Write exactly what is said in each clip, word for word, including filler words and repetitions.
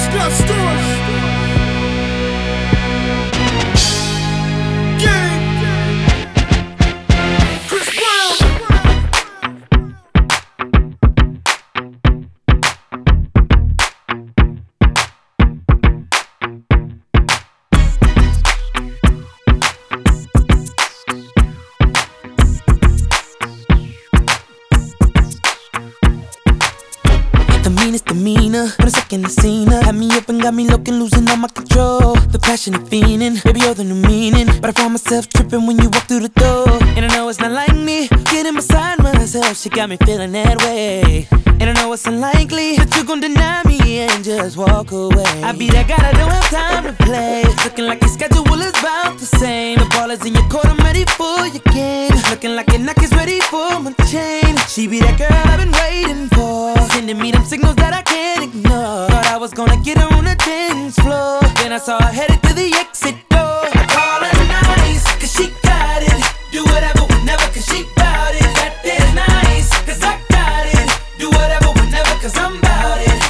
Scott Storch. Gang. Chris Brown. The meanest demeanor, when a second I seen her, had me up and got me looking, losing all my control. The passionate fiending, baby you're the new meaning, but I found myself tripping when you walk through the door. And I know it's not like me, getting beside myself, she got me feeling that way. And I know it's unlikely that you gon' deny me and just walk away. I be that guy that don't have time to play, looking like your schedule is about the same. The ball is in your court, I'm ready for your game, looking like your neck is ready for my chain. She be that girl I've been waiting for, sending me them signals that I can't ignore. Thought I was gonna get her on the dance floor, then I saw her headed to the exit door. I call her nice, cause she got it. Do whatever, whenever, cause she bout it. That is nice, cause I got it. Do whatever, whenever, cause I'm bout it.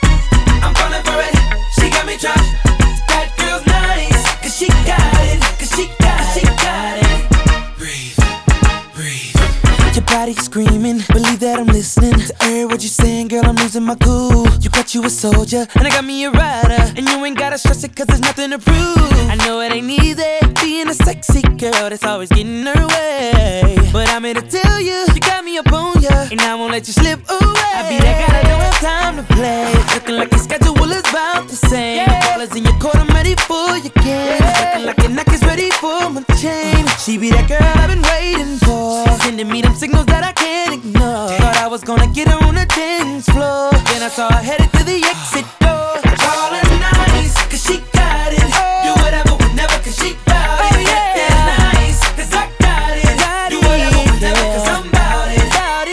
I'm falling for it, she got me trapped. That girl's nice, cause she got it. Cause she got it, she got it. Breathe, breathe. Your body screaming, believe that I'm listening to every word you saying, girl, I'm losing my cool. You got you a soldier, and I got me a rider, and you ain't gotta stress it cause there's nothing to prove. I know it ain't easy, being a sexy girl that's always getting her way, but I'm here to tell you, you got me up on ya, and I won't let you slip away. I be that guy that don't have time to play, looking like your schedule is about the same. The ball is in your court, I'm ready for your game, looking like your neck is ready for my chain. She be that girl I've been waiting for, sending me them signals that I can't ignore. Thought I was gonna get her on the dance floor, then I saw her headed to the exit door. Call her nice, cause she got it. Do whatever, whenever, cause she bout it. That is nice, cause I got it. Do whatever, whenever, cause I'm bout it.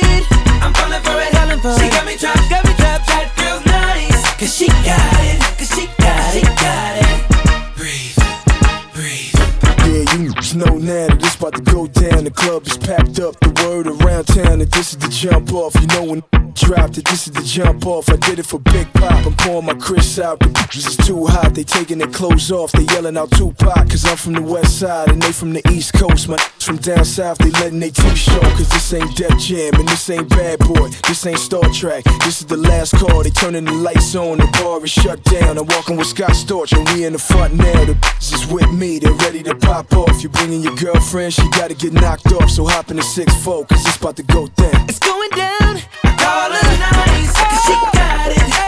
I'm falling for it, she got me trapped. That girl's nice, cause she got it. Cause she got it, got it. Breathe, breathe. Yeah, you know now that it's about to go down. The club is packed up, the word around town that this is the jump off. You know when dropped it, this is the jump off. I did it for Big Pop, I'm pouring my Chris out. The bitches is too hot, they taking their clothes off. They yelling out Tupac, cause I'm from the west side and they from the east coast. My from down south, they letting they teeth show. Cause this ain't Def Jam and this ain't Bad Boy, this ain't Star Trek. This is the last call, they turning the lights on, the bar is shut down. I'm walking with Scott Storch and we in the front now. The bitches is with me, they're ready to pop off. You bringing your girlfriend, she gotta get knocked off. So hop in the six four, cause it's about to go down. It's going down. Call her nice, cause she got it.